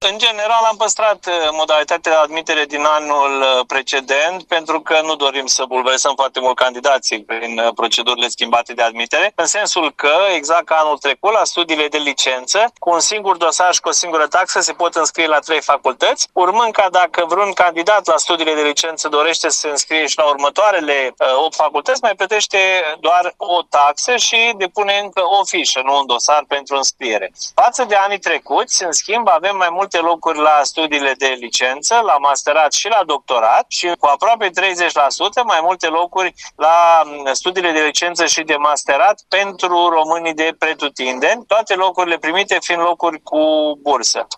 În general am păstrat modalitatea de admitere din anul precedent pentru că nu dorim să bulversăm foarte mult candidații prin procedurile schimbate de admitere, în sensul că, exact ca anul trecut, la studiile de licență, cu un singur dosar și cu o singură taxă se pot înscrie la 3 facultăți, urmând ca dacă vreun candidat la studiile de licență dorește să se înscrie și la următoarele 8 facultăți, mai plătește doar o taxă și depune încă o fișă, nu un dosar pentru înscriere. Față de anii trecuți, în schimb, avem mai multe locuri la studiile de licență, la masterat și la doctorat și cu aproape 30% mai multe locuri la studiile de licență și de masterat pentru românii de pretutindeni, toate locurile primite fiind locuri cu bursă.